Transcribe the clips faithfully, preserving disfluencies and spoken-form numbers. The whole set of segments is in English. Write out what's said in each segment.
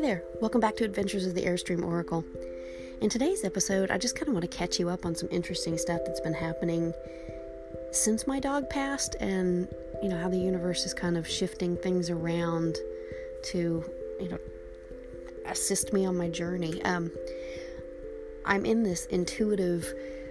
there, welcome back to Adventures of the Airstream Oracle. In today's episode, I just kind of want to catch you up on some interesting stuff that's been happening since my dog passed, and you know how the universe is kind of shifting things around to, you know, assist me on my journey. Um, I'm in this intuitive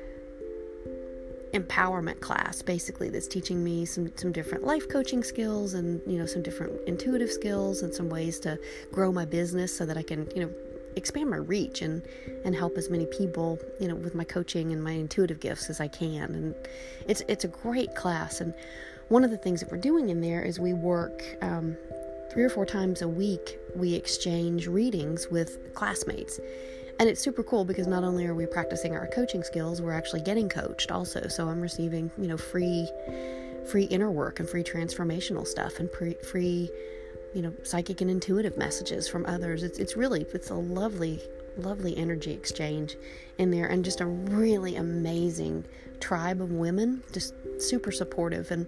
empowerment class, basically, that's teaching me some, some different life coaching skills and, you know, some different intuitive skills and some ways to grow my business so that I can, you know, expand my reach and, and help as many people, you know, with my coaching and my intuitive gifts as I can. And it's, it's a great class. And one of the things that we're doing in there is we work, um, three or four times a week, we exchange readings with classmates. And it's super cool because not only are we practicing our coaching skills, we're actually getting coached also. So I'm receiving, you know, free, free inner work and free transformational stuff and pre, free, you know, psychic and intuitive messages from others. It's it's really, it's a lovely, lovely energy exchange in there, and just a really amazing tribe of women, just super supportive. And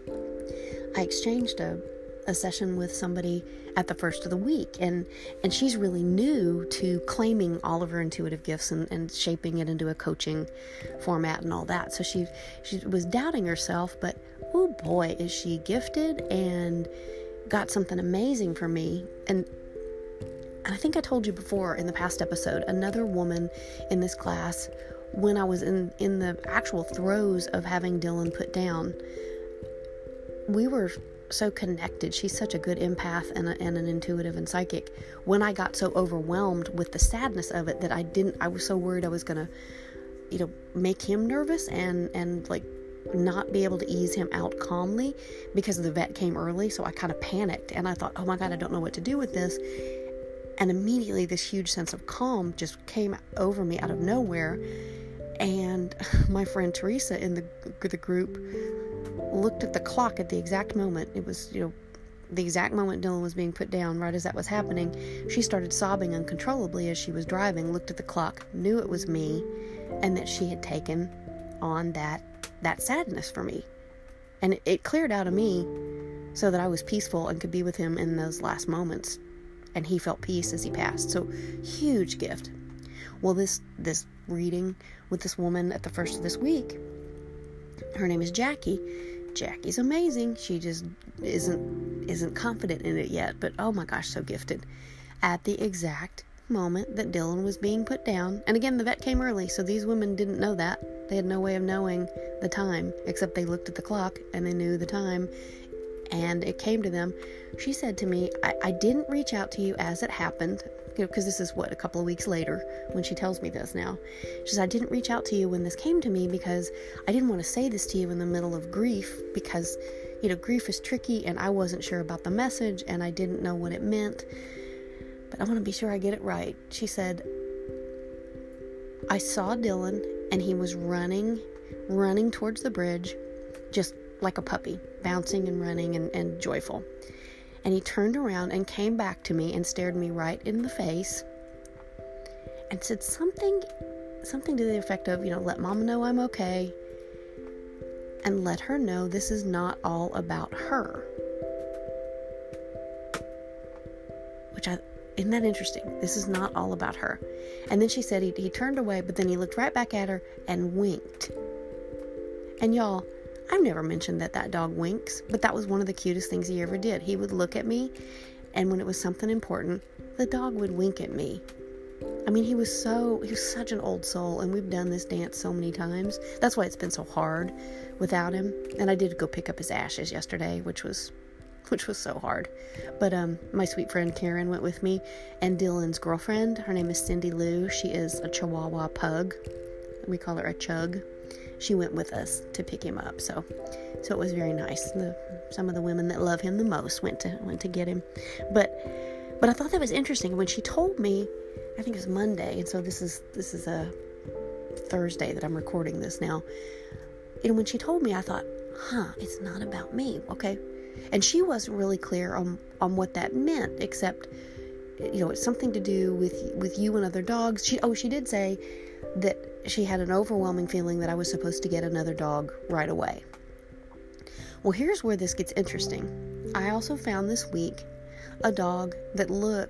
I exchanged a a session with somebody at the first of the week, and and she's really new to claiming all of her intuitive gifts and, and shaping it into a coaching format and all that. So she she was doubting herself, but oh boy, is she gifted and got something amazing for me. And and I think I told you before in the past episode, another woman in this class, when I was in in the actual throes of having Dylan put down, we were so connected. She's such a good empath and, a, and an intuitive and psychic. When I got so overwhelmed with the sadness of it that I didn't, I was so worried I was going to, you know, make him nervous and, and like not be able to ease him out calmly because the vet came early. So I kind of panicked and I thought, oh my God, I don't know what to do with this. And immediately this huge sense of calm just came over me out of nowhere. And my friend Teresa in the the group looked at the clock at the exact moment. It was, you know, the exact moment Dylan was being put down, right as that was happening. She started sobbing uncontrollably as she was driving, looked at the clock, knew it was me, and that she had taken on that that sadness for me. And it, it cleared out of me so that I was peaceful and could be with him in those last moments. And he felt peace as he passed. So, huge gift. Well, this this reading with this woman at the first of this week, her name is Jackie. Jackie's amazing. She just isn't isn't confident in it yet, but oh my gosh, so gifted. At the exact moment that Dylan was being put down, and again, the vet came early, so these women didn't know that. They had no way of knowing the time, except they looked at the clock and they knew the time, and it came to them. She said to me, I, I didn't reach out to you as it happened, you know, because this is what, a couple of weeks later when she tells me this now. She says, I didn't reach out to you when this came to me because I didn't want to say this to you in the middle of grief, because, you know, grief is tricky and I wasn't sure about the message and I didn't know what it meant, but I want to be sure I get it right. She said, I saw Dylan and he was running, running towards the bridge, just like a puppy, bouncing and running and, and joyful. And he turned around and came back to me and stared me right in the face and said something, something to the effect of, you know, let Mama know I'm okay and let her know this is not all about her. Which I, isn't that interesting? This is not all about her. And then she said he, he turned away, but then he looked right back at her and winked. And y'all, I've never mentioned that that dog winks, but that was one of the cutest things he ever did. He would look at me, and when it was something important, the dog would wink at me. I mean, he was so, he was such an old soul, and we've done this dance so many times. That's why it's been so hard without him. And I did go pick up his ashes yesterday, which was, which was so hard. But um, my sweet friend Karen went with me, and Dylan's girlfriend, her name is Cindy Lou. She is a Chihuahua pug. We call her a chug. She went with us to pick him up, so so it was very nice. The, some of the women that love him the most went to went to get him, but but I thought that was interesting when she told me. I think it was Monday, and so this is this is a Thursday that I'm recording this now. You know, when she told me, I thought, huh, it's not about me, okay? And she wasn't really clear on on what that meant, except, you know, it's something to do with with you and other dogs. She oh, she did say that she had an overwhelming feeling that I was supposed to get another dog right away. Well, here's where this gets interesting. I also found this week a dog that looks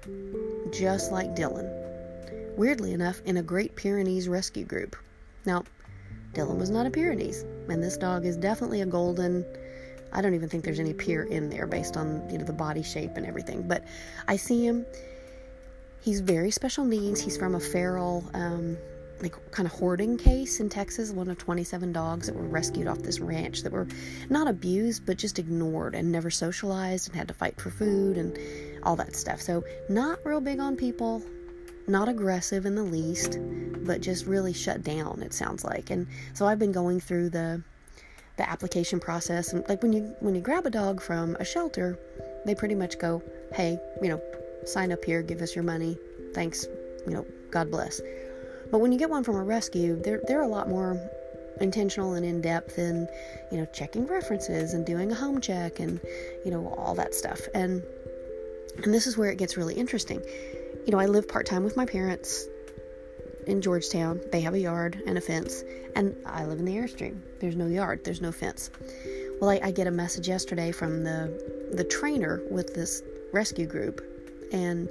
just like Dylan. Weirdly enough, in a Great Pyrenees rescue group. Now, Dylan was not a Pyrenees, and this dog is definitely a golden. I don't even think there's any Pyr in there based on, you know, the body shape and everything. But I see him. He's very special needs. He's from a feral, um, like kind of hoarding case in Texas, one of twenty-seven dogs that were rescued off this ranch that were not abused, but just ignored and never socialized and had to fight for food and all that stuff. So not real big on people, not aggressive in the least, but just really shut down, it sounds like. And so I've been going through the the application process, and like when you when you grab a dog from a shelter, they pretty much go, hey, you know, sign up here, give us your money, thanks, you know, God bless. But when you get one from a rescue, they're they're a lot more intentional and in-depth in, you know, checking references and doing a home check and, you know, all that stuff. And and this is where it gets really interesting. You know, I live part-time with my parents in Georgetown. They have a yard and a fence, and I live in the Airstream. There's no yard, there's no fence. Well, I, I get a message yesterday from the the trainer with this rescue group, and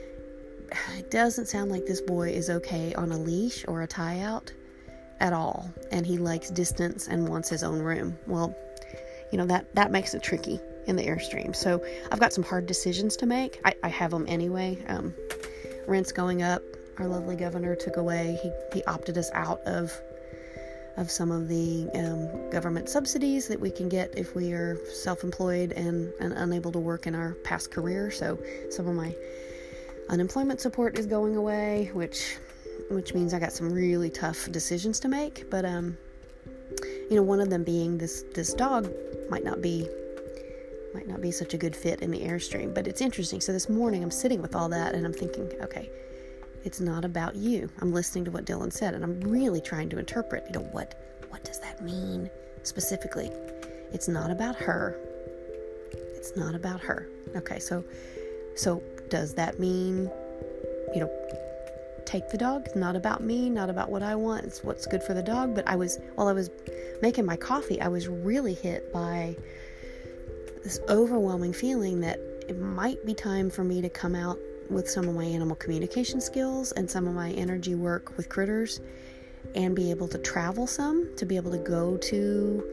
it doesn't sound like this boy is okay on a leash or a tie out at all, and he likes distance and wants his own room. Well, you know, that that makes it tricky in the Airstream. So I've got some hard decisions to make. I, I have them anyway. Um, rent's going up. Our lovely governor took away, he, he opted us out of of some of the um, government subsidies that we can get if we are self-employed and, and unable to work in our past career. So some of my unemployment support is going away, which which means I got some really tough decisions to make. But um, you know, one of them being this this dog might not be might not be such a good fit in the Airstream. But it's interesting. So this morning I'm sitting with all that and I'm thinking, okay, it's not about you. I'm listening to what Dylan said, and I'm really trying to interpret, you know, what what does that mean specifically? It's not about her. It's not about her. Okay, so so does that mean, you know, take the dog? Not about me, not about what I want. It's what's good for the dog. But I was, while I was making my coffee, I was really hit by this overwhelming feeling that it might be time for me to come out with some of my animal communication skills and some of my energy work with critters and be able to travel some, to be able to go to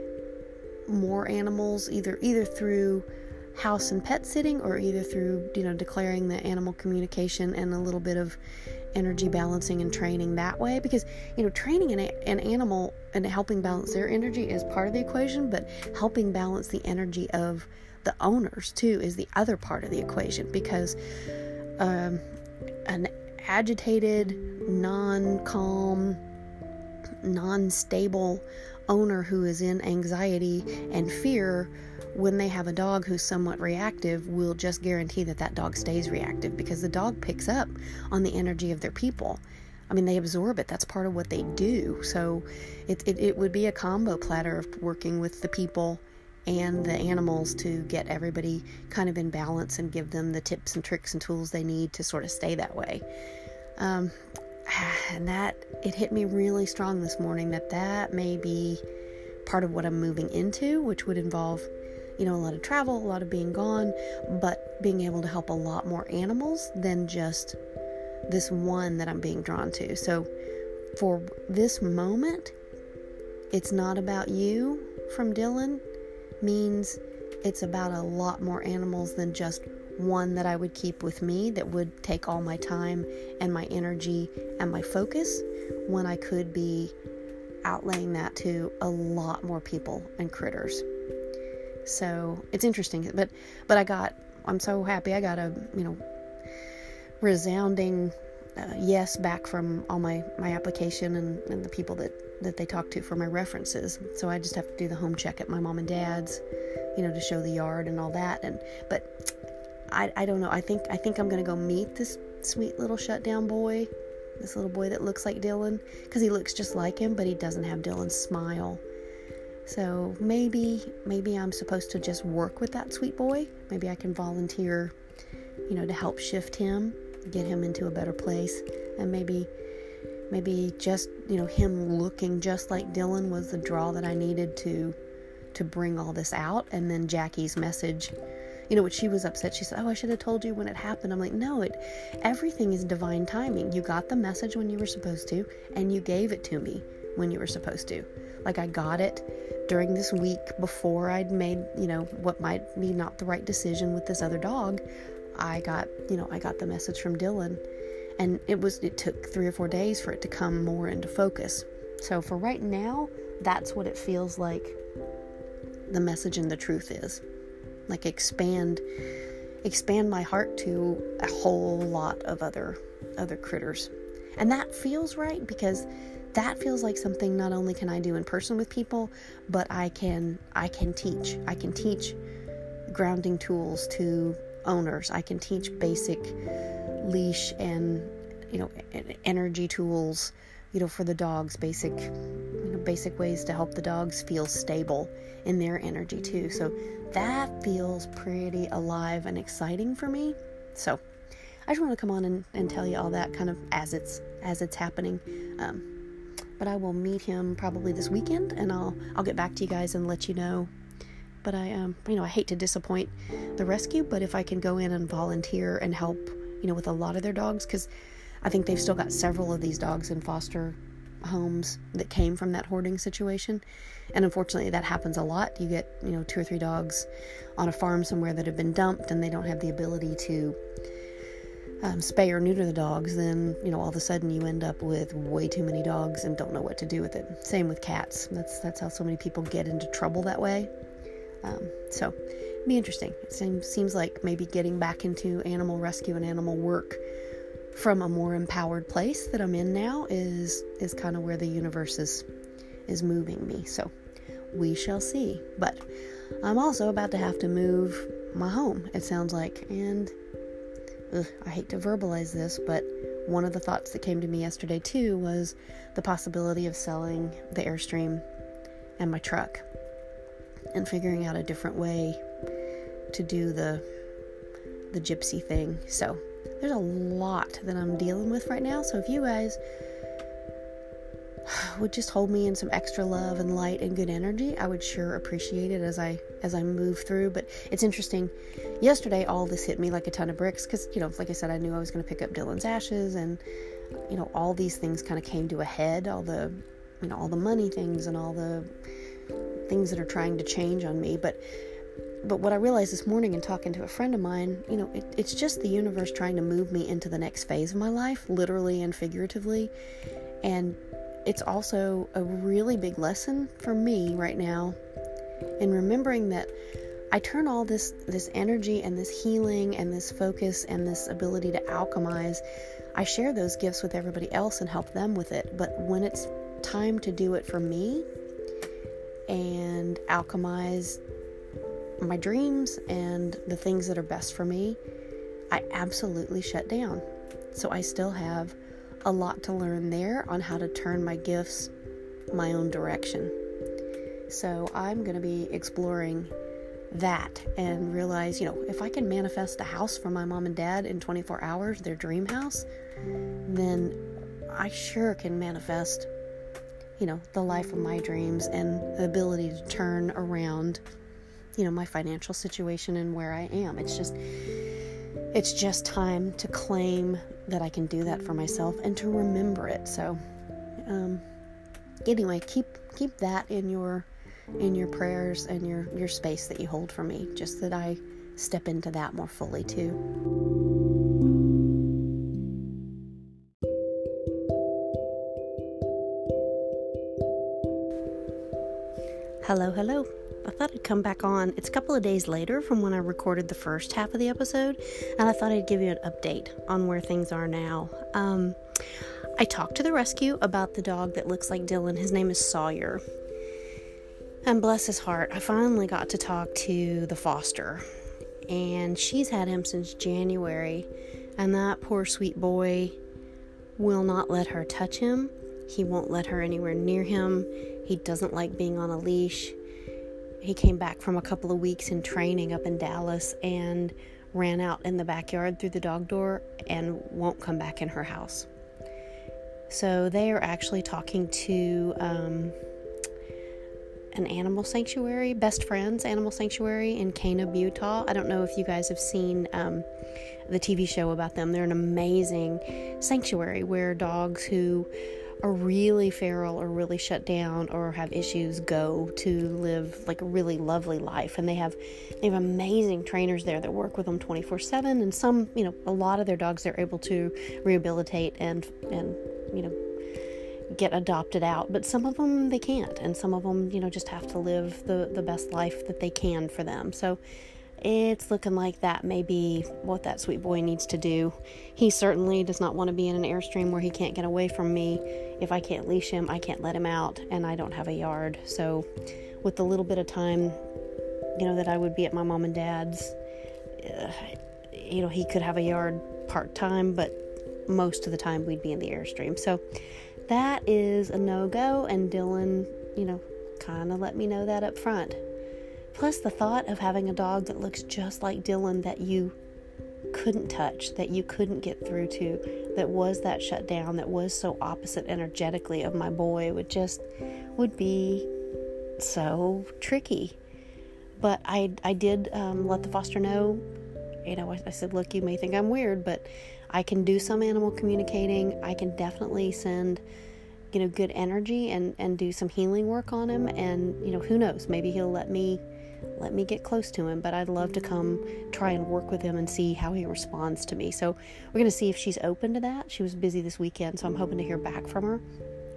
more animals, either either through house and pet sitting or either through, you know, declaring the animal communication and a little bit of energy balancing and training that way. Because, you know, training an, an animal and helping balance their energy is part of the equation, but helping balance the energy of the owners too is the other part of the equation. Because Um, an agitated, non-calm, non-stable owner who is in anxiety and fear when they have a dog who's somewhat reactive will just guarantee that that dog stays reactive, because the dog picks up on the energy of their people. I mean, they absorb it. That's part of what they do. So it, it, it would be a combo platter of working with the people and the animals to get everybody kind of in balance and give them the tips and tricks and tools they need to sort of stay that way. Um, and that, it hit me really strong this morning that that may be part of what I'm moving into, which would involve, you know, a lot of travel, a lot of being gone, but being able to help a lot more animals than just this one that I'm being drawn to. So for this moment, it's not about you from Dylan means it's about a lot more animals than just one that I would keep with me that would take all my time and my energy and my focus, when I could be outlaying that to a lot more people and critters. So it's interesting, but but I got I'm so happy I got a you know resounding uh, yes back from all my my application and, and the people that that they talk to for my references. So I just have to do the home check at my mom and dad's, you know, to show the yard and all that. And but I I don't know. I think I think I'm gonna go meet this sweet little shutdown boy, this little boy that looks like Dylan, because he looks just like him, but he doesn't have Dylan's smile. So maybe maybe I'm supposed to just work with that sweet boy. Maybe I can volunteer, you know, to help shift him, get him into a better place, and maybe. Maybe just, you know, him looking just like Dylan was the draw that I needed to to bring all this out. And then Jackie's message, You know, when she was upset, she said, oh, I should have told you when it happened. I'm like, no, it, everything is divine timing. You got the message when you were supposed to, and you gave it to me when you were supposed to. Like, I got it during this week before I'd made, you know, what might be not the right decision with this other dog. I got, you know, I got the message from Dylan, and it was, it took three or four days for it to come more into focus. So for right now, that's what it feels like the message and the truth is. Like, expand, expand my heart to a whole lot of other, other critters. And that feels right, because that feels like something not only can I do in person with people, but I can, I can teach. I can teach grounding tools to owners. I can teach basic leash and, you know, energy tools, you know, for the dogs, basic, you know, basic ways to help the dogs feel stable in their energy too. So that feels pretty alive and exciting for me. So I just want to come on and, and tell you all that kind of as it's, as it's happening. Um, but I will meet him probably this weekend, and I'll, I'll get back to you guys and let you know. But I, um, you know, I hate to disappoint the rescue, but if I can go in and volunteer and help, you know, with a lot of their dogs, because I think they've still got several of these dogs in foster homes that came from that hoarding situation. And unfortunately, that happens a lot. You get, you know, two or three dogs on a farm somewhere that have been dumped, and they don't have the ability to um, spay or neuter the dogs. Then, you know, all of a sudden you end up with way too many dogs and don't know what to do with it. Same with cats. That's, that's how so many people get into trouble that way. Um, so it'd be interesting. It seems, seems like maybe getting back into animal rescue and animal work from a more empowered place that I'm in now is, is kind of where the universe is, is moving me. So we shall see. But I'm also about to have to move my home, it sounds like. And ugh, I hate to verbalize this, but one of the thoughts that came to me yesterday too was the possibility of selling the Airstream and my truck, and figuring out a different way to do the the gypsy thing. So there's a lot that I'm dealing with right now. So if you guys would just hold me in some extra love and light and good energy, I would sure appreciate it as I as I move through. But it's interesting. Yesterday, all this hit me like a ton of bricks because, you know, like I said, I knew I was going to pick up Dylan's ashes, and, you know, all these things kind of came to a head. All the, you know, all the money things and all the things that are trying to change on me. But but what I realized this morning in talking to a friend of mine, you know, it, it's just the universe trying to move me into the next phase of my life, literally and figuratively. And it's also a really big lesson for me right now in remembering that I turn all this this energy and this healing and this focus and this ability to alchemize, I share those gifts with everybody else and help them with it. But when it's time to do it for me and alchemize my dreams and the things that are best for me, I absolutely shut down. So I still have a lot to learn there on how to turn my gifts my own direction. So I'm going to be exploring that and realize, you know, if I can manifest a house for my mom and dad in twenty-four hours, their dream house, then I sure can manifest, you know, the life of my dreams and the ability to turn around, you know, my financial situation and where I am. It's just, it's just time to claim that I can do that for myself and to remember it. So, um, anyway, keep, keep that in your, in your prayers and your, your space that you hold for me, just that I step into that more fully too. Hello, hello. I thought I'd come back on. It's a couple of days later from when I recorded the first half of the episode, and I thought I'd give you an update on where things are now. Um, I talked to the rescue about the dog that looks like Dylan. His name is Sawyer. And bless his heart, I finally got to talk to the foster, and she's had him since January, and that poor sweet boy will not let her touch him. He won't let her anywhere near him. He doesn't like being on a leash. He came back from a couple of weeks in training up in Dallas and ran out in the backyard through the dog door and won't come back in her house. So they are actually talking to um, an animal sanctuary, Best Friends Animal Sanctuary in Canab, Utah. I don't know if you guys have seen um, the T V show about them. They're an amazing sanctuary where dogs who are really feral or really shut down or have issues go to live like a really lovely life. And they have they have amazing trainers there that work with them twenty-four seven, and some, you know, a lot of their dogs they're able to rehabilitate and and you know get adopted out, but some of them they can't, and some of them, you know, just have to live the the best life that they can for them. So it's looking like that may be what that sweet boy needs to do. He certainly does not want to be in an Airstream where he can't get away from me. If I can't leash him, I can't let him out, and I don't have a yard. So with the little bit of time, you know, that I would be at my mom and dad's, uh, you know, he could have a yard part-time, but most of the time we'd be in the Airstream. So that is a no-go, and Dylan, you know, kind of let me know that up front. Plus the thought of having a dog that looks just like Dylan that you couldn't touch, that you couldn't get through to, that was that shut down, that was so opposite energetically of my boy, would just, would be so tricky. But I, I did um, let the foster know, you know, I, I said, look, you may think I'm weird, but I can do some animal communicating. I can definitely send, you know, good energy and, and do some healing work on him. And, you know, who knows, maybe he'll let me let me get close to him, but I'd love to come try and work with him and see how he responds to me. So we're going to see if she's open to that. She was busy this weekend, so I'm hoping to hear back from her.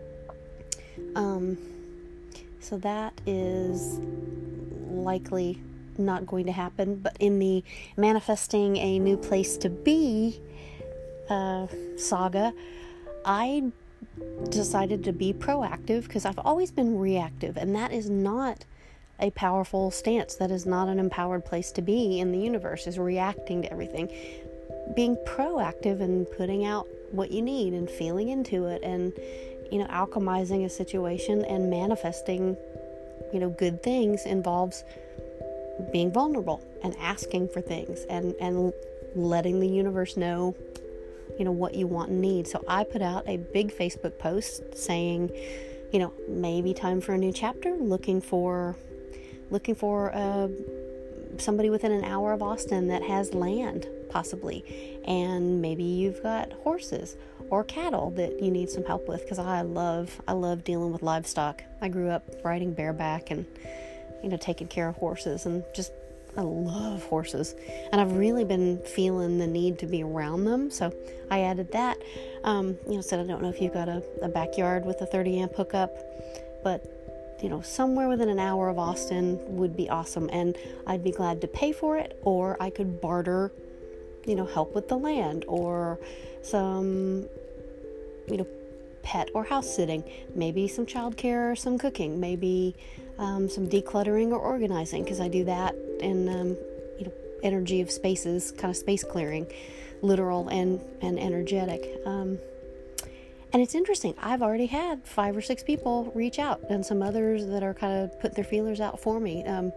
Um, so that is likely not going to happen, but in the manifesting a new place to be uh, saga, I decided to be proactive because I've always been reactive, and that is not a powerful stance. That is not an empowered place to be in the universe, is reacting to everything. Being proactive and putting out what you need and feeling into it and, you know, alchemizing a situation and manifesting, you know, good things involves being vulnerable and asking for things and, and letting the universe know, you know, what you want and need. So I put out a big Facebook post saying, you know, maybe time for a new chapter, looking for looking for uh, somebody within an hour of Austin that has land, possibly, and maybe you've got horses or cattle that you need some help with, because I love I love dealing with livestock. I grew up riding bareback and, you know, taking care of horses, and just I love horses, and I've really been feeling the need to be around them. So I added that. Um, you know, said I don't know if you've got a, a backyard with a thirty amp hookup, but you know, somewhere within an hour of Austin would be awesome, and I'd be glad to pay for it, or I could barter, you know, help with the land, or some, you know, pet or house sitting, maybe some childcare or some cooking, maybe um, some decluttering or organizing, because I do that in, um, you know, energy of spaces, kind of space clearing, literal and, and energetic. Um, And it's interesting, I've already had five or six people reach out, and some others that are kind of putting their feelers out for me. Um,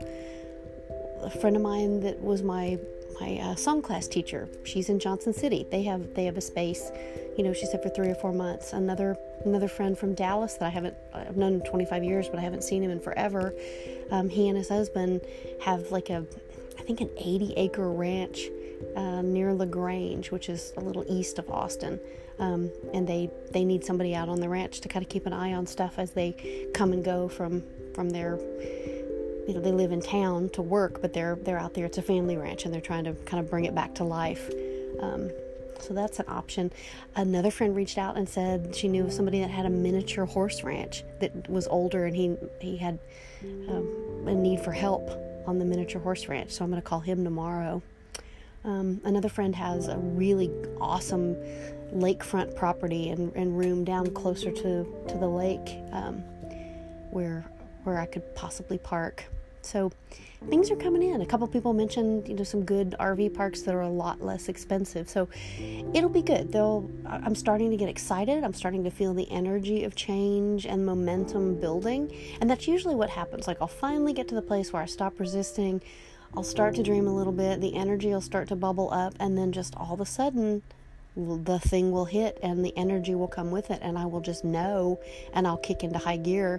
a friend of mine that was my my uh, song class teacher, she's in Johnson City. They have they have a space, you know, she said, for three or four months. Another another friend from Dallas that I haven't, I've known him twenty-five years, but I haven't seen him in forever. Um, he and his husband have like a, I think an eighty acre ranch uh, near LaGrange, which is a little east of Austin. Um, and they, they need somebody out on the ranch to kind of keep an eye on stuff as they come and go from, from their, you know, they live in town to work, but they're, they're out there. It's a family ranch, and they're trying to kind of bring it back to life. Um, so that's an option. Another friend reached out and said she knew of somebody that had a miniature horse ranch that was older, and he, he had um, a need for help on the miniature horse ranch. So I'm going to call him tomorrow. Um, another friend has a really awesome lakefront property and, and room down closer to, to the lake, um, where where I could possibly park. So things are coming in. A couple people mentioned, you know, some good R V parks that are a lot less expensive. So it'll be good. They'll, I'm starting to get excited. I'm starting to feel the energy of change and momentum building. And that's usually what happens. Like, I'll finally get to the place where I stop resisting. I'll start to dream a little bit. The energy will start to bubble up, and then just all of a sudden the thing will hit and the energy will come with it, and I will just know, and I'll kick into high gear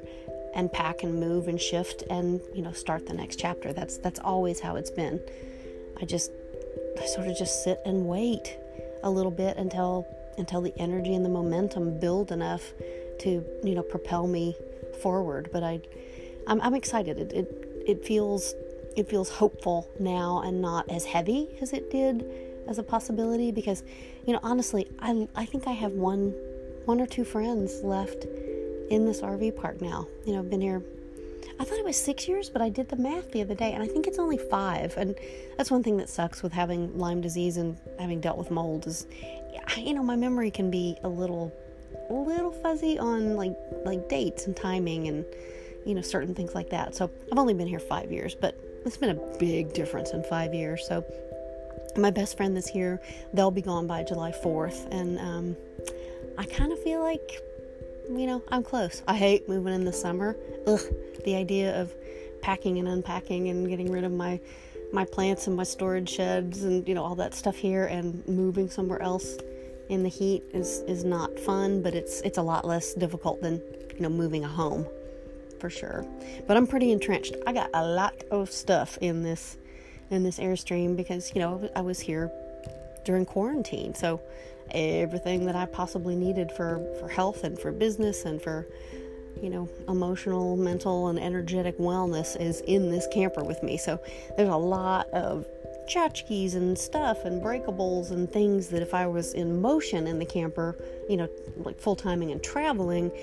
and pack and move and shift and, you know, start the next chapter. That's that's always how it's been. I just I sort of just sit and wait a little bit until until the energy and the momentum build enough to, you know, propel me forward. But I I'm, I'm excited. It, it it feels it feels hopeful now and not as heavy as it did as a possibility, because, you know, honestly, I I think I have one one or two friends left in this R V park now. You know, I've been here, I thought it was six years, but I did the math the other day, and I think it's only five. And that's one thing that sucks with having Lyme disease and having dealt with mold is, you know, my memory can be a little, a little fuzzy on like, like dates and timing and, you know, certain things like that. So I've only been here five years, but it's been a big difference in five years. So my best friend that's here, they'll be gone by July fourth. And, um, I kind of feel like, you know, I'm close. I hate moving in the summer. Ugh, the idea of packing and unpacking and getting rid of my my plants and my storage sheds and, you know, all that stuff here and moving somewhere else in the heat is, is not fun, but it's it's a lot less difficult than, you know, moving a home, for sure. But I'm pretty entrenched. I got a lot of stuff in this in this Airstream because, you know, I was here during quarantine, so everything that I possibly needed for, for health and for business and for, you know, emotional, mental, and energetic wellness is in this camper with me. So there's a lot of tchotchkes and stuff and breakables and things that if I was in motion in the camper, you know, like full timing and traveling,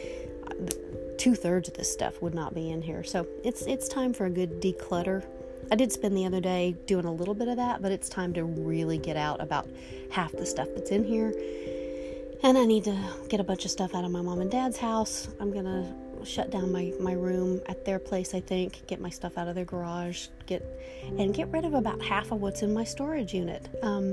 two thirds of this stuff would not be in here. So it's it's time for a good declutter. I did spend the other day doing a little bit of that, but it's time to really get out about half the stuff that's in here. And I need to get a bunch of stuff out of my mom and dad's house. I'm going to shut down my, my room at their place, I think, get my stuff out of their garage, get and get rid of about half of what's in my storage unit. Um,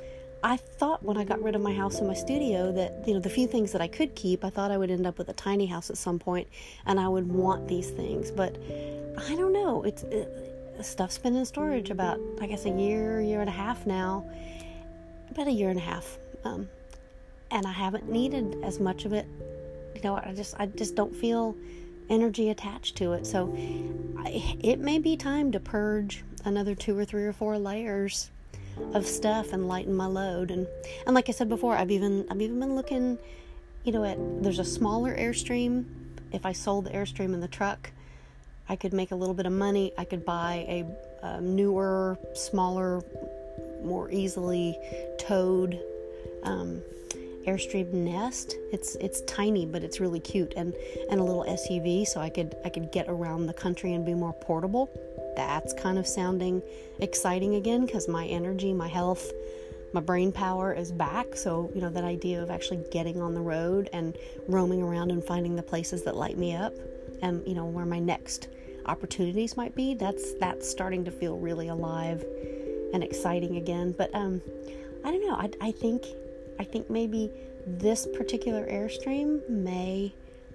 I thought when I got rid of my house and my studio that, you know, the few things that I could keep, I thought I would end up with a tiny house at some point and I would want these things. But I don't know. It's... It, stuff's been in storage about, I guess, a year, year and a half now, about a year and a half, um, and I haven't needed as much of it. You know, I just, I just don't feel energy attached to it. So I, it may be time to purge another two or three or four layers of stuff and lighten my load. And, and like I said before, I've even, I've even been looking, you know, at, there's a smaller Airstream. If I sold the Airstream in the truck, I could make a little bit of money. I could buy a, a newer, smaller, more easily towed um, Airstream Nest. It's it's tiny, but it's really cute, and, and a little S U V, so I could I could get around the country and be more portable. That's kind of sounding exciting again, because my energy, my health, my brain power is back. So, you know, that idea of actually getting on the road and roaming around and finding the places that light me up, and, you know, where my next opportunities might be, that's that's starting to feel really alive and exciting again. But um I don't know, I, I think I think maybe this particular Airstream may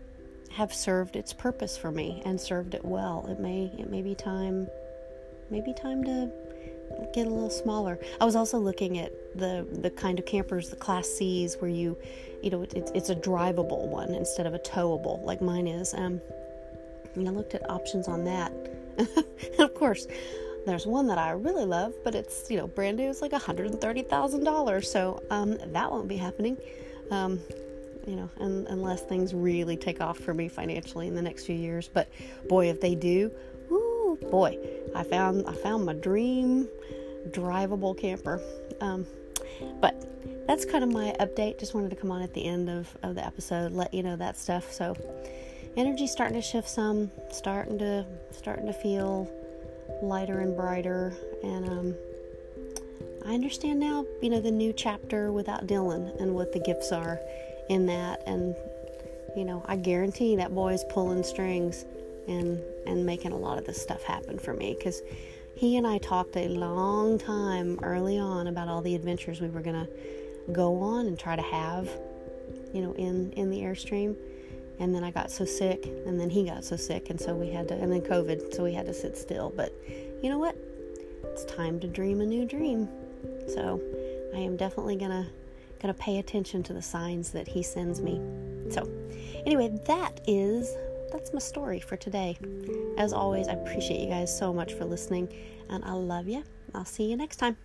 have served its purpose for me and served it well. It may it may be time maybe time to get a little smaller. I was also looking at the the kind of campers, the Class C's, where you you know it, it's a drivable one instead of a towable like mine is. um And I looked at options on that. And of course, there's one that I really love, but it's, you know, brand new. It's like one hundred thirty thousand dollars. So um, that won't be happening, um, you know, un- unless things really take off for me financially in the next few years. But boy, if they do, whoo, boy, I found I found my dream drivable camper. Um, but that's kind of my update. Just wanted to come on at the end of, of the episode, let you know that stuff. So energy's starting to shift some, starting to starting to feel lighter and brighter, and um, I understand now, you know, the new chapter without Dylan and what the gifts are in that, and you know, I guarantee that boy is pulling strings and and making a lot of this stuff happen for me, because he and I talked a long time early on about all the adventures we were gonna go on and try to have, you know, in in the Airstream. And then I got so sick, and then he got so sick, and so we had to, and then COVID, so we had to sit still. But you know what? It's time to dream a new dream. So I am definitely gonna gonna pay attention to the signs that he sends me. So anyway, that is that's my story for today. As always, I appreciate you guys so much for listening, and I love you. I'll see you next time.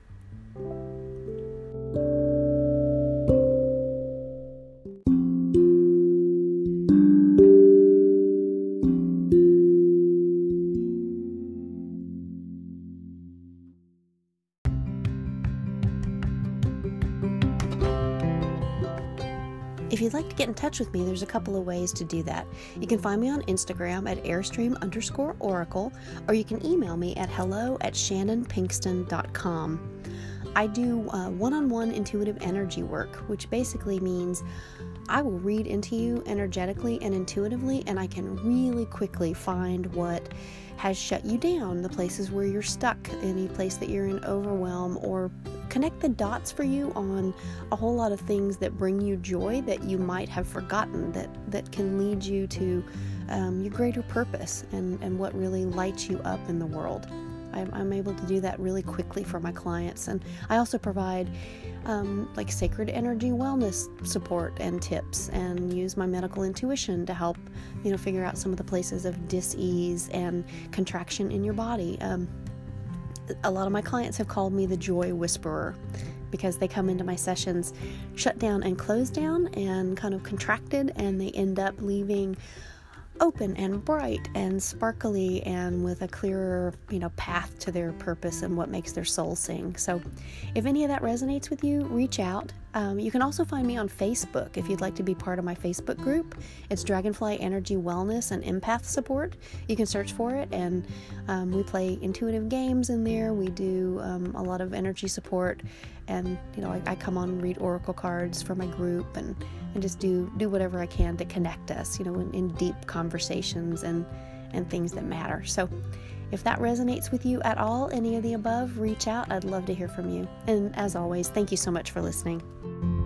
If you'd like to get in touch with me, there's a couple of ways to do that. You can find me on Instagram at airstream underscore oracle, or you can email me at hello at shannon pinkston dot com. I do uh, one-on-one intuitive energy work, which basically means I will read into you energetically and intuitively, and I can really quickly find what has shut you down, the places where you're stuck, any place that you're in overwhelm, or connect the dots for you on a whole lot of things that bring you joy that you might have forgotten, that, that can lead you to um, your greater purpose and, and what really lights you up in the world. I'm, I'm able to do that really quickly for my clients. And I also provide um, like sacred energy wellness support and tips, and use my medical intuition to help, you know, figure out some of the places of dis-ease and contraction in your body. Um, a lot of my clients have called me the joy whisperer, because they come into my sessions shut down and closed down and kind of contracted, and they end up leaving open and bright and sparkly and with a clearer, you know, path to their purpose and what makes their soul sing. So if any of that resonates with you, reach out. Um, you can also find me on Facebook if you'd like to be part of my Facebook group. It's Dragonfly Energy Wellness and Empath Support. You can search for it, and um, we play intuitive games in there. We do um, a lot of energy support, and you know, I, I come on and read oracle cards for my group, and, and just do do whatever I can to connect us, you know, in, in deep conversations and and things that matter. So if that resonates with you at all, any of the above, reach out. I'd love to hear from you. And as always, thank you so much for listening.